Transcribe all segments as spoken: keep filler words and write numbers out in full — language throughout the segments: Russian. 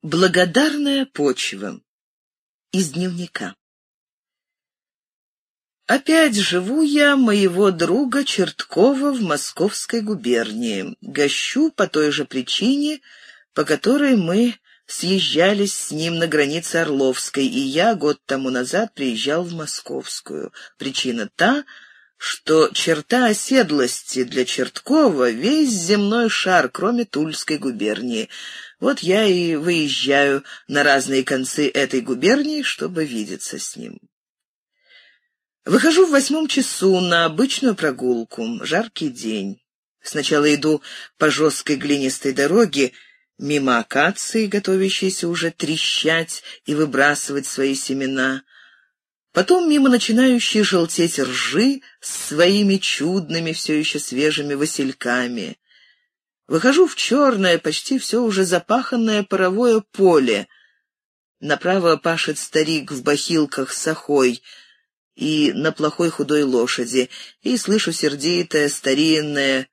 Благодарная почва. Из дневника. Опять живу я моего друга Черткова в Московской губернии. Гощу по той же причине, по которой мы съезжались с ним на границе Орловской, и я год тому назад приезжал в Московскую. Причина та, что черта оседлости для Черткова — весь земной шар, кроме Тульской губернии. Вот я и выезжаю на разные концы этой губернии, чтобы видеться с ним. Выхожу в восьмом часу на обычную прогулку. Жаркий день. Сначала иду по жесткой глинистой дороге, мимо акации, готовящейся уже трещать и выбрасывать свои семена. Потом мимо начинающей желтеть ржи с своими чудными, все еще свежими васильками. Выхожу в черное, почти все уже запаханное паровое поле. Направо пашет старик в бахилках с охой и на плохой худой лошади, и слышу сердитое, старинное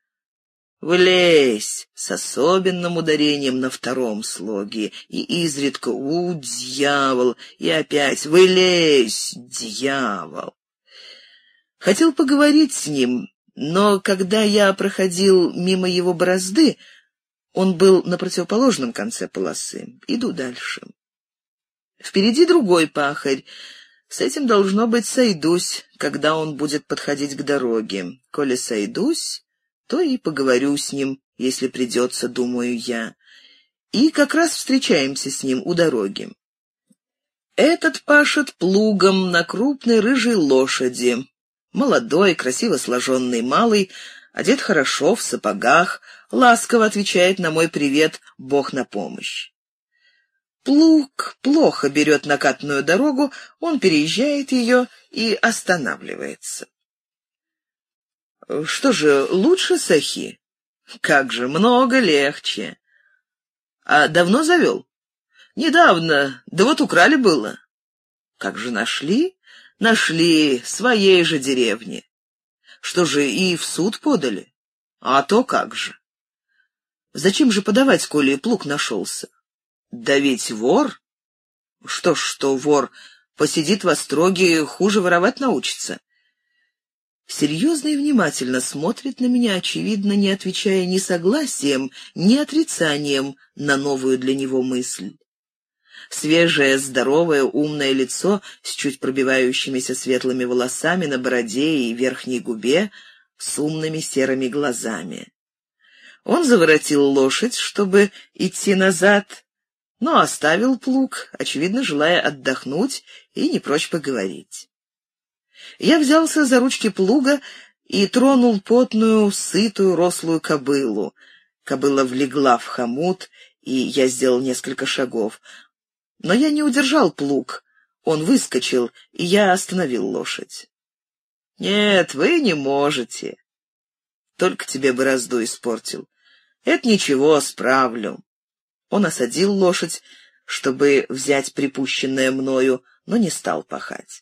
«Влезь!» с особенным ударением на втором слоге, и изредка «У, дьявол!» и опять «Вылезь, дьявол!». Хотел поговорить с ним, но когда я проходил мимо его борозды, он был на противоположном конце полосы. Иду дальше. Впереди другой пахарь. С этим, должно быть, сойдусь, когда он будет подходить к дороге. Коли сойдусь, то и поговорю с ним, если придется, думаю я. И как раз встречаемся с ним у дороги. Этот пашет плугом на крупной рыжей лошади. Молодой, красиво сложенный малый, одет хорошо, в сапогах, ласково отвечает на мой привет «Бог на помощь». Плуг плохо берет накатную дорогу, он переезжает ее и останавливается. Что же, лучше сахи? Как же, много легче. А давно завел? Недавно, да вот украли было. Как же нашли? Нашли, своей же деревни. Что же, и в суд подали? А то как же. Зачем же подавать, коли плуг нашелся? Да ведь вор. Что ж, что вор, посидит в остроге, хуже воровать научится. Серьезно и внимательно смотрит на меня, очевидно, не отвечая ни согласием, ни отрицанием на новую для него мысль. Свежее, здоровое, умное лицо с чуть пробивающимися светлыми волосами на бороде и верхней губе, с умными серыми глазами. Он заворотил лошадь, чтобы идти назад, но оставил плуг, очевидно, желая отдохнуть и не прочь поговорить. Я взялся за ручки плуга и тронул потную, сытую, рослую кобылу. Кобыла влегла в хомут, и я сделал несколько шагов. Но я не удержал плуг. Он выскочил, и я остановил лошадь. «Нет, вы не можете. Только тебе борозду испортил. Это ничего, справлю». Он осадил лошадь, чтобы взять припущенное мною, но не стал пахать.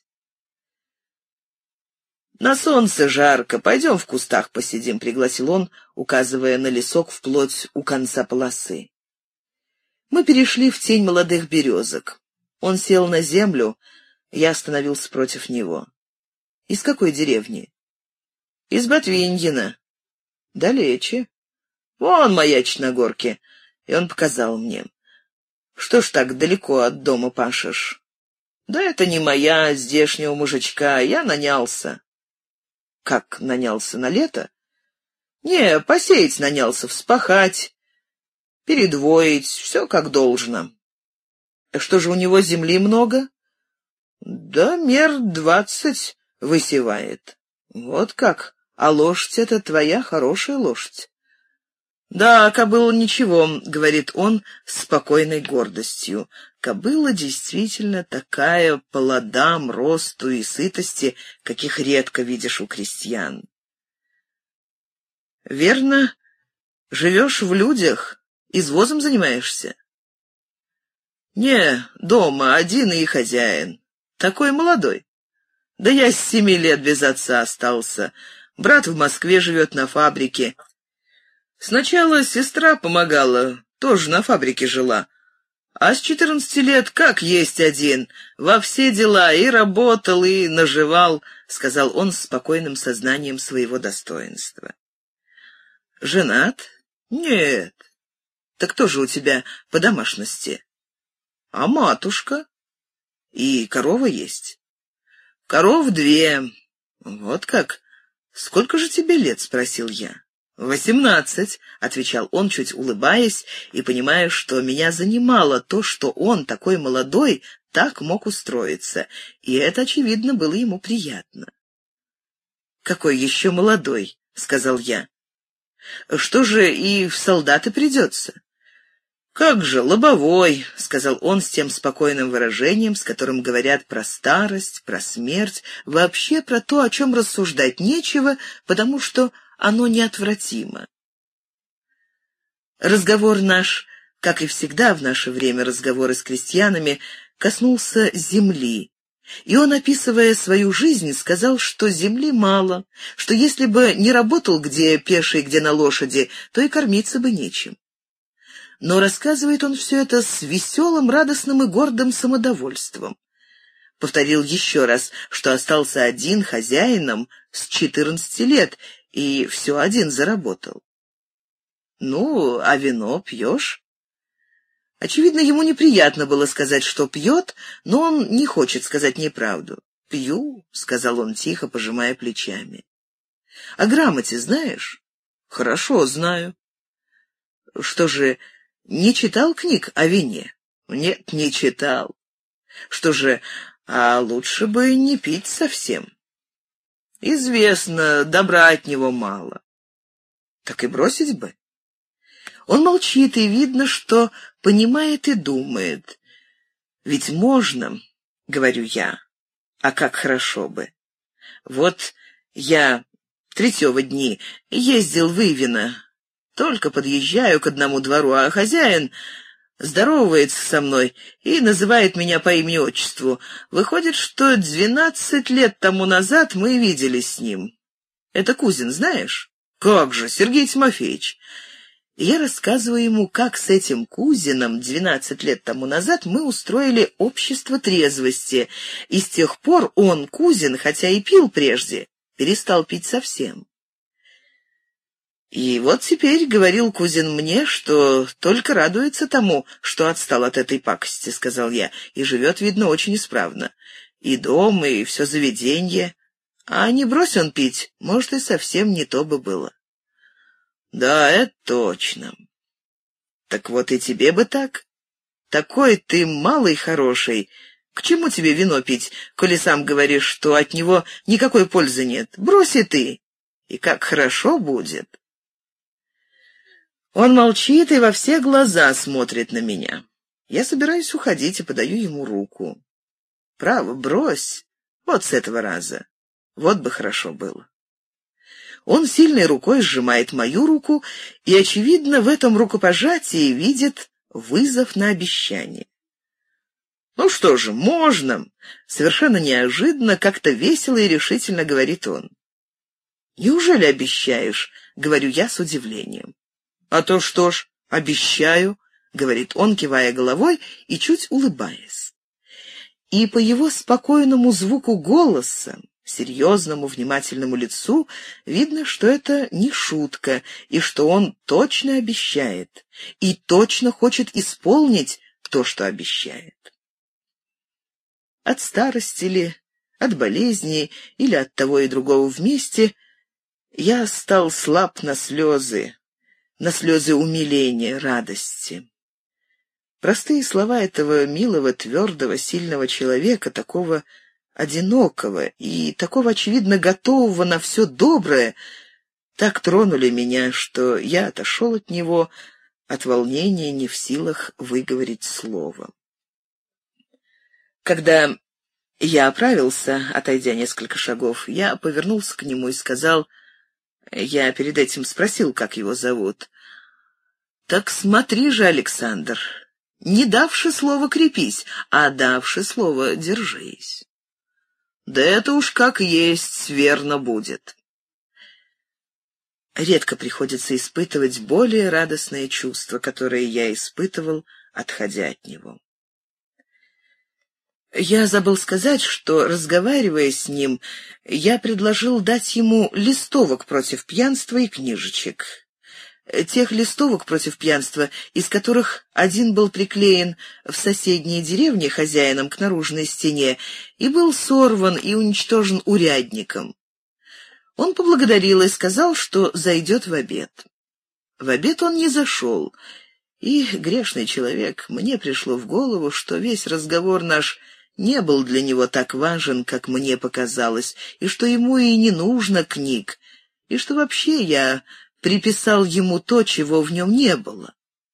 «На солнце жарко, пойдем в кустах посидим», — пригласил он, указывая на лесок вплоть у конца полосы. Мы перешли в тень молодых березок. Он сел на землю, я остановился против него. «Из какой деревни?» «Из Ботвиньина». «Далече». «Вон маячит на горке». И он показал мне. «Что ж так далеко от дома пашешь?» «Да это не моя, здешнего мужичка, я нанялся». «Как нанялся, на лето?» «Не, посеять нанялся, вспахать, передвоить, все как должно». «Что же, у него земли много?» «Да мер двадцать высевает». «Вот как, а лошадь это твоя хорошая лошадь». «Да, кобыла ничего», — говорит он с спокойной гордостью. «Кобыла действительно такая по ладам, росту и сытости, каких редко видишь у крестьян». «Верно, живешь в людях, извозом занимаешься?» «Не, дома, один и хозяин. Такой молодой. Да я с семи лет без отца остался. Брат в Москве живет на фабрике. Сначала сестра помогала, тоже на фабрике жила, А с четырнадцати лет как есть один, во все дела и работал, и наживал, — сказал он с спокойным сознанием своего достоинства. Женат? Нет. Так кто же у тебя по домашности? А матушка? И корова есть? Коров две. Вот как? Сколько же тебе лет? — спросил я. «Восемнадцать», — отвечал он, чуть улыбаясь, и понимая, что меня занимало то, что он, такой молодой, так мог устроиться, и это, очевидно, было ему приятно. «Какой еще молодой?» — сказал я. «Что же, и в солдаты придется?» «Как же, лобовой», — сказал он с тем спокойным выражением, с которым говорят про старость, про смерть, вообще про то, о чем рассуждать нечего, потому что оно неотвратимо. Разговор наш, как и всегда в наше время разговоры с крестьянами, коснулся земли, и он, описывая свою жизнь, сказал, что земли мало, что если бы не работал где пеший, где на лошади, то и кормиться бы нечем. Но рассказывает он все это с веселым, радостным и гордым самодовольством. Повторил еще раз, что остался один хозяином с четырнадцати лет, и все один заработал. «Ну, а вино пьешь?» Очевидно, ему неприятно было сказать, что пьет, но он не хочет сказать неправду. «Пью», — сказал он тихо, пожимая плечами. «О грамоте знаешь?» «Хорошо, знаю». «Что же, не читал книг о вине?» «Нет, не читал». «Что же, а лучше бы не пить совсем?» «Известно, добра от него мало». «Так и бросить бы?» Он молчит, и видно, что понимает и думает. «Ведь можно, — говорю я, — а как хорошо бы. Вот я третьего дни ездил в Ивино, только подъезжаю к одному двору, а хозяин здоровается со мной и называет меня по имени-отчеству. Выходит, что двенадцать лет тому назад мы виделись с ним. Это Кузин, знаешь?» «Как же, Сергей Тимофеевич!» И я рассказываю ему, как с этим Кузином двенадцать лет тому назад мы устроили общество трезвости, и с тех пор он, Кузин, хотя и пил прежде, перестал пить совсем. И вот теперь, — говорил Кузин мне, — что только радуется тому, что отстал от этой пакости, — сказал я, — и живет, видно, очень исправно. И дом, и все заведенье. А не брось он пить, может, и совсем не то бы было. «Да, это точно. Так вот и тебе бы так. Такой ты малый хороший. К чему тебе вино пить, коли сам говоришь, что от него никакой пользы нет? Брось и ты, и как хорошо будет». Он молчит и во все глаза смотрит на меня. Я собираюсь уходить и подаю ему руку. «Право, брось. Вот с этого раза. Вот бы хорошо было». Он сильной рукой сжимает мою руку и, очевидно, в этом рукопожатии видит вызов на обещание. «Ну что же, можно!» — совершенно неожиданно, как-то весело и решительно говорит он. «Неужели обещаешь?» — говорю я с удивлением. «А то что ж, обещаю», — говорит он, кивая головой и чуть улыбаясь. И по его спокойному звуку голоса, серьезному, внимательному лицу видно, что это не шутка, и что он точно обещает, и точно хочет исполнить то, что обещает. От старости ли, от болезни или от того и другого вместе я стал слаб на слезы, на слезы умиления, радости. Простые слова этого милого, твердого, сильного человека, такого одинокого и такого, очевидно, готового на все доброе, так тронули меня, что я отошел от него, от волнения не в силах выговорить слово. Когда я оправился, отойдя несколько шагов, я повернулся к нему и сказал, я перед этим спросил, как его зовут. «Так смотри же, Александр, не давши слова крепись, а давши слово держись». «Да это уж как есть, верно будет». редко приходится испытывать более радостное чувство, которое я испытывал, отходя от него. Я забыл сказать, что, разговаривая с ним, я предложил дать ему листовок против пьянства и книжечек. Тех листовок против пьянства, из которых один был приклеен в соседней деревне хозяином к наружной стене и был сорван и уничтожен урядником. Он поблагодарил и сказал, что зайдет в обед. В обед он не зашел, и, грешный человек, мне пришло в голову, что весь разговор наш не был для него так важен, как мне показалось, и что ему и не нужно книг, и что вообще я приписал ему то, чего в нем не было.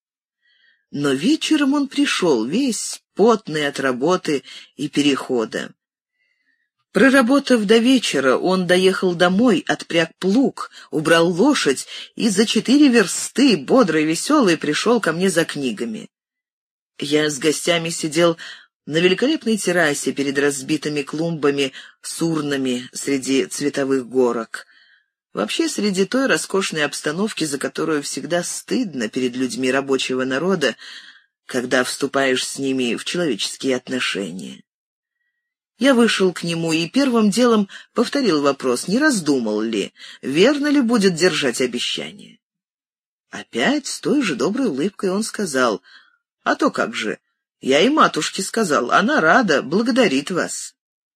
Но вечером он пришел, весь потный от работы и перехода. Проработав до вечера, он доехал домой, отпряг плуг, убрал лошадь и за четыре версты, бодрый, веселый, пришел ко мне за книгами. Я с гостями сидел на великолепной террасе перед разбитыми клумбами с урнами среди цветовых горок. Вообще, среди той роскошной обстановки, за которую всегда стыдно перед людьми рабочего народа, когда вступаешь с ними в человеческие отношения. Я вышел к нему и первым делом повторил вопрос, не раздумал ли, верно ли будет держать обещание. Опять с той же доброй улыбкой он сказал: «А то как же, я и матушке сказал, она рада, благодарит вас».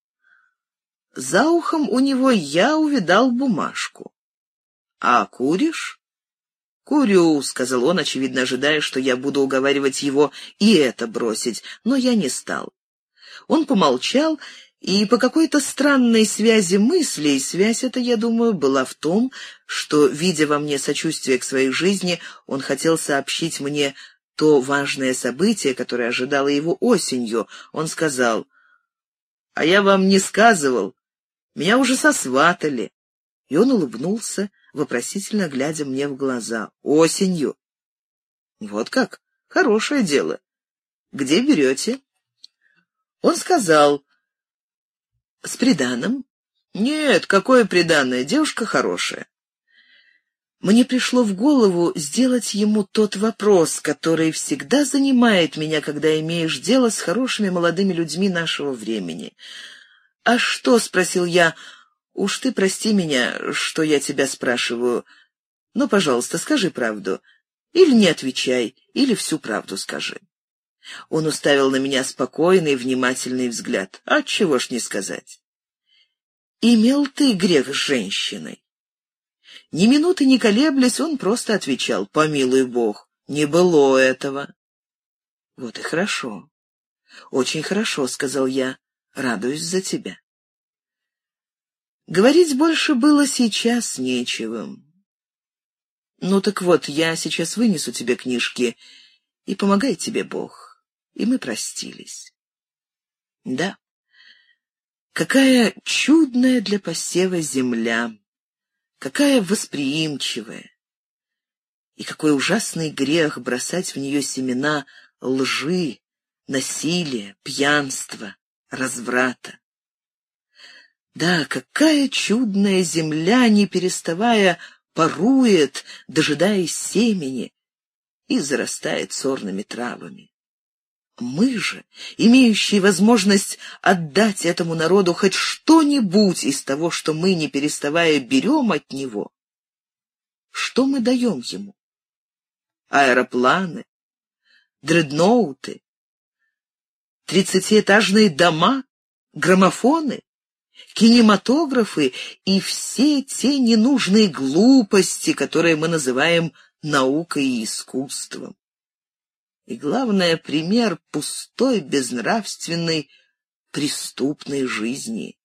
За ухом у него я увидал бумажку. «А куришь?» «Курю», — сказал он, очевидно ожидая, что я буду уговаривать его и это бросить, но я не стал. Он помолчал, и по какой-то странной связи мыслей, связь эта, я думаю, была в том, что, видя во мне сочувствие к своей жизни, он хотел сообщить мне то важное событие, которое ожидало его осенью. Он сказал: «А я вам не сказывал, меня уже сосватали». И он улыбнулся, вопросительно глядя мне в глаза. «Осенью?» «Вот как? Хорошее дело. Где берете?» Он сказал: «С приданым». «Нет, какое приданое? Девушка хорошая». Мне пришло в голову сделать ему тот вопрос, который всегда занимает меня, когда имеешь дело с хорошими молодыми людьми нашего времени. «А что?» — спросил я. «Уж ты прости меня, что я тебя спрашиваю, но, пожалуйста, скажи правду. Или не отвечай, или всю правду скажи». Он уставил на меня спокойный, внимательный взгляд. «А чего ж не сказать?» «Имел ты грех с женщиной?» Ни минуты не колеблясь, он просто отвечал: «Помилуй Бог, не было этого». «Вот и хорошо. Очень хорошо», — сказал я, — «радуюсь за тебя». Говорить больше было сейчас нечего. «Ну так вот, я сейчас вынесу тебе книжки, и помогай тебе Бог». И мы простились. Да, какая чудная для посева земля, какая восприимчивая, и какой ужасный грех бросать в нее семена лжи, насилия, пьянства, разврата. Да, какая чудная земля, не переставая, парует, дожидаясь семени, и зарастает сорными травами. Мы же, имеющие возможность отдать этому народу хоть что-нибудь из того, что мы, не переставая, берем от него, что мы даем ему? Аэропланы, дредноуты, тридцатиэтажные дома, граммофоны, кинематографы и все те ненужные глупости, которые мы называем наукой и искусством. И, главное, пример пустой, безнравственной, преступной жизни.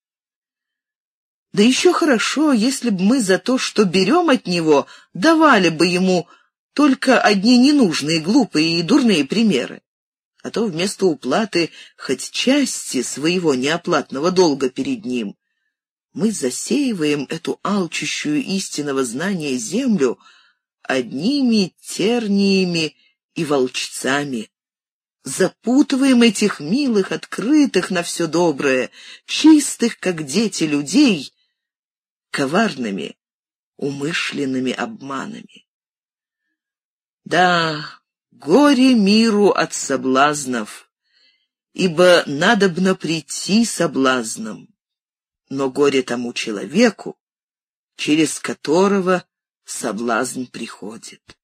Да еще хорошо, если бы мы за то, что берем от него, давали бы ему только одни ненужные, глупые и дурные примеры. А то вместо уплаты хоть части своего неоплатного долга перед ним мы засеиваем эту алчущую истинного знания землю одними терниями и волчцами, запутываем этих милых, открытых на все доброе, чистых, как дети, людей, коварными, умышленными обманами. Да, горе миру от соблазнов, ибо надобно прийти соблазном, но горе тому человеку, через которого соблазн приходит.